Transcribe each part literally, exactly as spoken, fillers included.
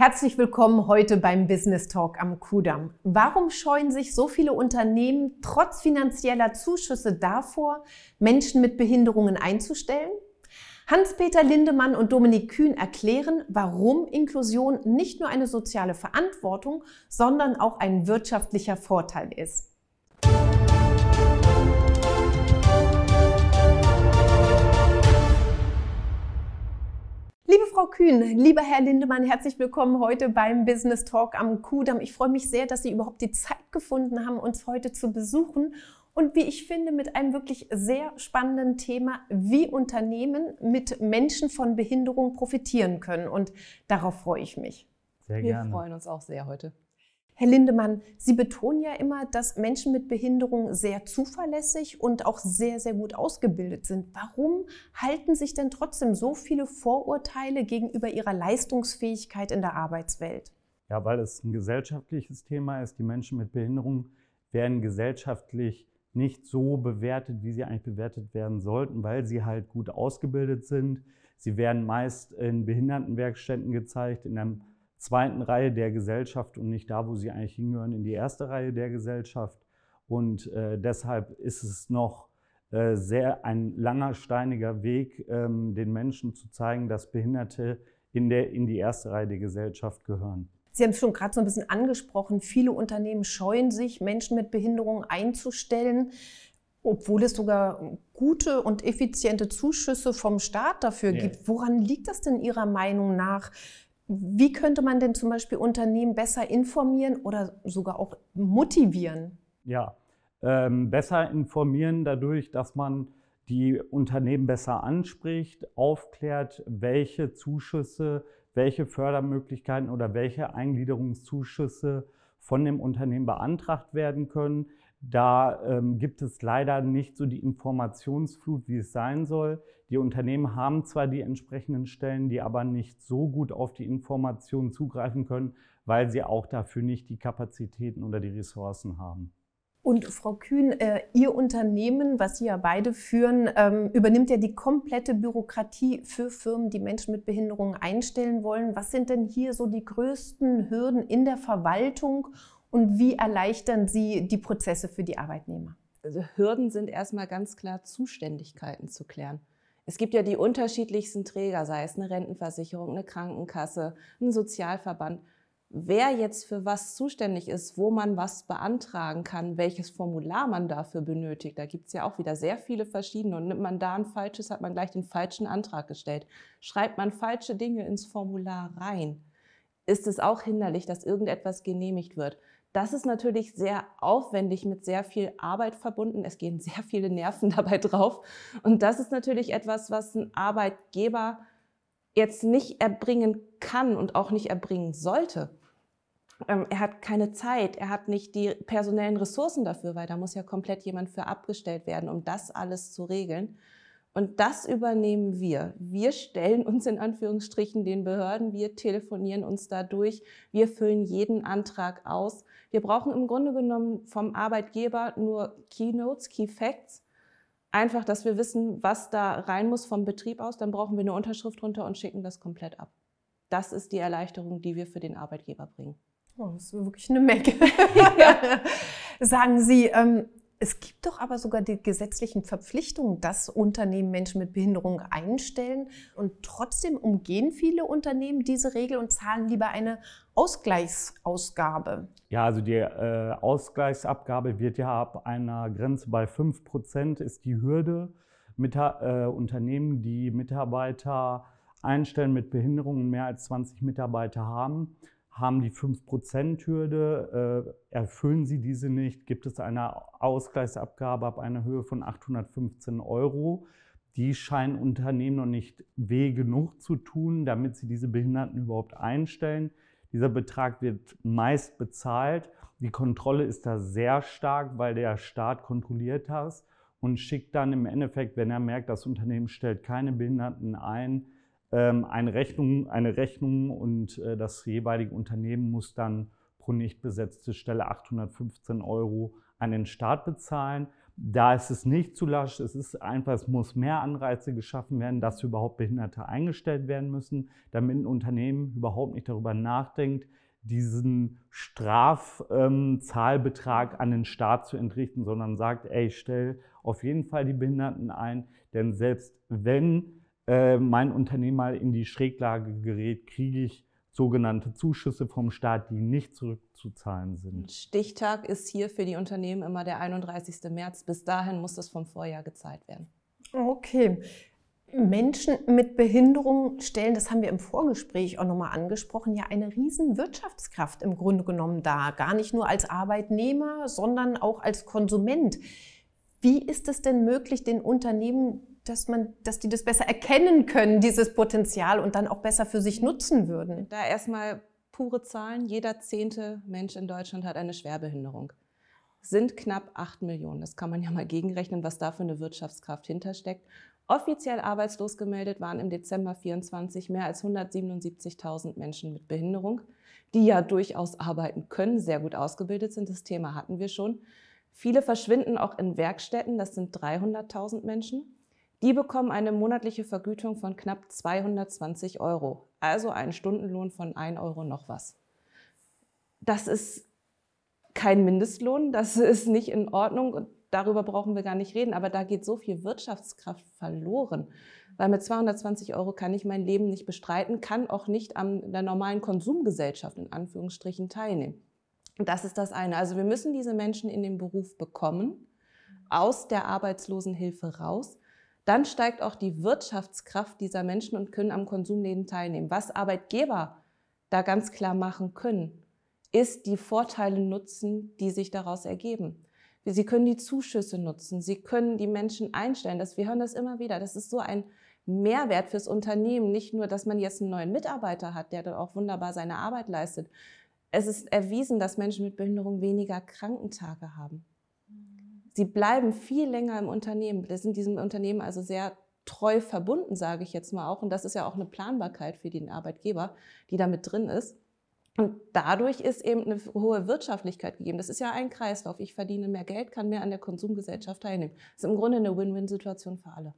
Herzlich willkommen heute beim Business Talk am Kudamm. Warum scheuen sich so viele Unternehmen trotz finanzieller Zuschüsse davor, Menschen mit Behinderungen einzustellen? Hans-Peter Lindemann und Dominik Kühn erklären, warum Inklusion nicht nur eine soziale Verantwortung, sondern auch ein wirtschaftlicher Vorteil ist. Liebe Frau Kühn, lieber Herr Lindemann, herzlich willkommen heute beim Business Talk am Kudamm. Ich freue mich sehr, dass Sie überhaupt die Zeit gefunden haben, uns heute zu besuchen. Und wie ich finde, mit einem wirklich sehr spannenden Thema, wie Unternehmen mit Menschen von Behinderung profitieren können. Und darauf freue ich mich. Sehr gerne. Wir freuen uns auch sehr heute. Herr Lindemann, Sie betonen ja immer, dass Menschen mit Behinderung sehr zuverlässig und auch sehr, sehr gut ausgebildet sind. Warum halten sich denn trotzdem so viele Vorurteile gegenüber ihrer Leistungsfähigkeit in der Arbeitswelt? Ja, weil es ein gesellschaftliches Thema ist. Die Menschen mit Behinderung werden gesellschaftlich nicht so bewertet, wie sie eigentlich bewertet werden sollten, weil sie halt gut ausgebildet sind. Sie werden meist in Behindertenwerkstätten gezeigt, in einem zweiten Reihe der Gesellschaft und nicht da, wo sie eigentlich hingehören, in die erste Reihe der Gesellschaft. Und äh, deshalb ist es noch äh, sehr ein langer, steiniger Weg, ähm, den Menschen zu zeigen, dass Behinderte in, der, in die erste Reihe der Gesellschaft gehören. Sie haben es schon gerade so ein bisschen angesprochen, viele Unternehmen scheuen sich, Menschen mit Behinderung einzustellen, obwohl es sogar gute und effiziente Zuschüsse vom Staat dafür Ja. gibt. Woran liegt das denn Ihrer Meinung nach? Wie könnte man denn zum Beispiel Unternehmen besser informieren oder sogar auch motivieren? Ja, ähm, besser informieren dadurch, dass man die Unternehmen besser anspricht, aufklärt, welche Zuschüsse, welche Fördermöglichkeiten oder welche Eingliederungszuschüsse von dem Unternehmen beantragt werden können. Da ähm, gibt es leider nicht so die Informationsflut, wie es sein soll. Die Unternehmen haben zwar die entsprechenden Stellen, die aber nicht so gut auf die Informationen zugreifen können, weil sie auch dafür nicht die Kapazitäten oder die Ressourcen haben. Und Frau Kühn, äh, Ihr Unternehmen, was Sie ja beide führen, ähm, übernimmt ja die komplette Bürokratie für Firmen, die Menschen mit Behinderungen einstellen wollen. Was sind denn hier so die größten Hürden in der Verwaltung und wie erleichtern Sie die Prozesse für die Arbeitnehmer? Also Hürden sind erstmal ganz klar Zuständigkeiten zu klären. Es gibt ja die unterschiedlichsten Träger, sei es eine Rentenversicherung, eine Krankenkasse, ein Sozialverband. Wer jetzt für was zuständig ist, wo man was beantragen kann, welches Formular man dafür benötigt, da gibt es ja auch wieder sehr viele verschiedene. Und nimmt man da ein falsches, hat man gleich den falschen Antrag gestellt. Schreibt man falsche Dinge ins Formular rein, ist es auch hinderlich, dass irgendetwas genehmigt wird. Das ist natürlich sehr aufwendig, mit sehr viel Arbeit verbunden. Es gehen sehr viele Nerven dabei drauf. Und das ist natürlich etwas, was ein Arbeitgeber jetzt nicht erbringen kann und auch nicht erbringen sollte. Ähm, er hat keine Zeit, er hat nicht die personellen Ressourcen dafür, weil da muss ja komplett jemand für abgestellt werden, um das alles zu regeln. Und das übernehmen wir. Wir stellen uns in Anführungsstrichen den Behörden, wir telefonieren uns da durch, wir füllen jeden Antrag aus. Wir brauchen im Grunde genommen vom Arbeitgeber nur Keynotes, Key Facts. Einfach, dass wir wissen, was da rein muss vom Betrieb aus. Dann brauchen wir eine Unterschrift runter und schicken das komplett ab. Das ist die Erleichterung, die wir für den Arbeitgeber bringen. Oh, das ist wirklich eine Menge. Ja. Sagen Sie, ähm, es gibt doch aber sogar die gesetzlichen Verpflichtungen, dass Unternehmen Menschen mit Behinderung einstellen. Und trotzdem umgehen viele Unternehmen diese Regel und zahlen lieber eine Ausgleichsausgabe. Ja, also die äh, Ausgleichsabgabe wird ja ab einer Grenze bei fünf Prozent ist die Hürde. Mit, äh, Unternehmen, die Mitarbeiter einstellen mit Behinderungen, mehr als zwanzig Mitarbeiter haben, haben die fünf Prozent Hürde. Äh, erfüllen sie diese nicht, gibt es eine Ausgleichsabgabe ab einer Höhe von achthundertfünfzehn Euro. Die scheinen Unternehmen noch nicht weh genug zu tun, damit sie diese Behinderten überhaupt einstellen. Dieser Betrag wird meist bezahlt. Die Kontrolle ist da sehr stark, weil der Staat kontrolliert das und schickt dann im Endeffekt, wenn er merkt, das Unternehmen stellt keine Behinderten ein, eine Rechnung, eine Rechnung und das jeweilige Unternehmen muss dann pro nicht besetzte Stelle achthundertfünfzehn Euro an den Staat bezahlen. Da ist es nicht zu lasch, es ist einfach, es muss mehr Anreize geschaffen werden, dass überhaupt Behinderte eingestellt werden müssen, damit ein Unternehmen überhaupt nicht darüber nachdenkt, diesen Strafzahlbetrag ähm, an den Staat zu entrichten, sondern sagt, ey, ich stelle auf jeden Fall die Behinderten ein, denn selbst wenn äh, mein Unternehmen mal in die Schräglage gerät, kriege ich sogenannte Zuschüsse vom Staat, die nicht zurückzuzahlen sind. Stichtag ist hier für die Unternehmen immer der einunddreißigste März. Bis dahin muss das vom Vorjahr gezahlt werden. Okay. Menschen mit Behinderung stellen, das haben wir im Vorgespräch auch nochmal angesprochen, ja eine riesen Wirtschaftskraft im Grunde genommen dar. Gar nicht nur als Arbeitnehmer, sondern auch als Konsument. Wie ist es denn möglich, den Unternehmen, dass man, dass die das besser erkennen können, dieses Potenzial, und dann auch besser für sich nutzen würden? Da erstmal pure Zahlen. Jeder zehnte Mensch in Deutschland hat eine Schwerbehinderung. Sind knapp acht Millionen. Das kann man ja mal gegenrechnen, was da für eine Wirtschaftskraft hintersteckt. Offiziell arbeitslos gemeldet waren im Dezember vierundzwanzig mehr als hundertsiebenundsiebzigtausend Menschen mit Behinderung, die ja durchaus arbeiten können, sehr gut ausgebildet sind. Das Thema hatten wir schon. Viele verschwinden auch in Werkstätten, das sind dreihunderttausend Menschen. Die bekommen eine monatliche Vergütung von knapp zweihundertzwanzig Euro, also einen Stundenlohn von ein Euro noch was. Das ist kein Mindestlohn, das ist nicht in Ordnung und darüber brauchen wir gar nicht reden, aber da geht so viel Wirtschaftskraft verloren, weil mit zweihundertzwanzig Euro kann ich mein Leben nicht bestreiten, kann auch nicht an der normalen Konsumgesellschaft in Anführungsstrichen teilnehmen. Und das ist das eine. Also wir müssen diese Menschen in den Beruf bekommen, aus der Arbeitslosenhilfe raus. Dann steigt auch die Wirtschaftskraft dieser Menschen und können am Konsumleben teilnehmen. Was Arbeitgeber da ganz klar machen können, ist die Vorteile nutzen, die sich daraus ergeben. Sie können die Zuschüsse nutzen, sie können die Menschen einstellen. Das, wir hören das immer wieder. Das ist so ein Mehrwert fürs Unternehmen. Nicht nur, dass man jetzt einen neuen Mitarbeiter hat, der dann auch wunderbar seine Arbeit leistet. Es ist erwiesen, dass Menschen mit Behinderung weniger Krankentage haben. Sie bleiben viel länger im Unternehmen. Wir sind diesem Unternehmen also sehr treu verbunden, sage ich jetzt mal auch. Und das ist ja auch eine Planbarkeit für den Arbeitgeber, die da mit drin ist. Und dadurch ist eben eine hohe Wirtschaftlichkeit gegeben. Das ist ja ein Kreislauf. Ich verdiene mehr Geld, kann mehr an der Konsumgesellschaft teilnehmen. Das ist im Grunde eine Win-Win-Situation für alle.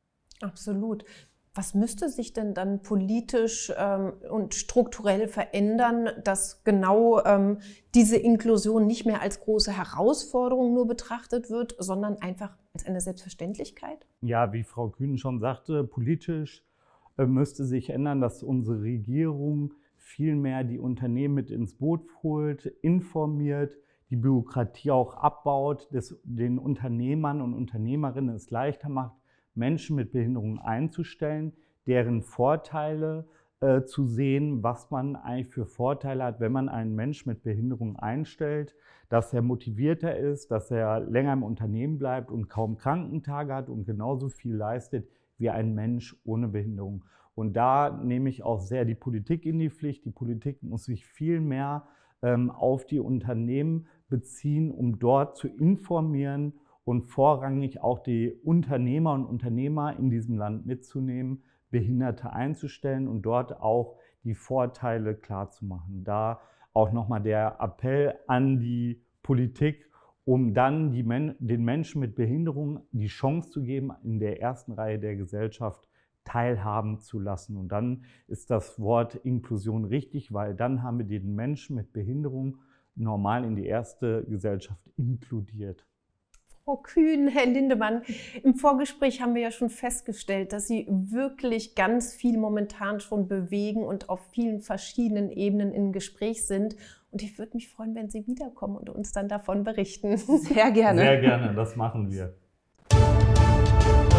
Absolut. Was müsste sich denn dann politisch ähm, und strukturell verändern, dass genau ähm, diese Inklusion nicht mehr als große Herausforderung nur betrachtet wird, sondern einfach als eine Selbstverständlichkeit? Ja, wie Frau Kühn schon sagte, politisch äh, müsste sich ändern, dass unsere Regierung viel mehr die Unternehmen mit ins Boot holt, informiert, die Bürokratie auch abbaut, das den Unternehmern und Unternehmerinnen es leichter macht, Menschen mit Behinderungen einzustellen, deren Vorteile äh, zu sehen, was man eigentlich für Vorteile hat, wenn man einen Menschen mit Behinderung einstellt, dass er motivierter ist, dass er länger im Unternehmen bleibt und kaum Krankentage hat und genauso viel leistet wie ein Mensch ohne Behinderung. Und da nehme ich auch sehr die Politik in die Pflicht. Die Politik muss sich viel mehr ähm, auf die Unternehmen beziehen, um dort zu informieren und vorrangig auch die Unternehmer und Unternehmer in diesem Land mitzunehmen, Behinderte einzustellen und dort auch die Vorteile klarzumachen. Da auch nochmal der Appell an die Politik, um dann die Men- den Menschen mit Behinderung die Chance zu geben, in der ersten Reihe der Gesellschaft teilhaben zu lassen. Und dann ist das Wort Inklusion richtig, weil dann haben wir den Menschen mit Behinderung normal in die erste Gesellschaft inkludiert. Frau Kühn, Herr Lindemann, im Vorgespräch haben wir ja schon festgestellt, dass Sie wirklich ganz viel momentan schon bewegen und auf vielen verschiedenen Ebenen im Gespräch sind. Und ich würde mich freuen, wenn Sie wiederkommen und uns dann davon berichten. Sehr gerne. Sehr gerne, das machen wir.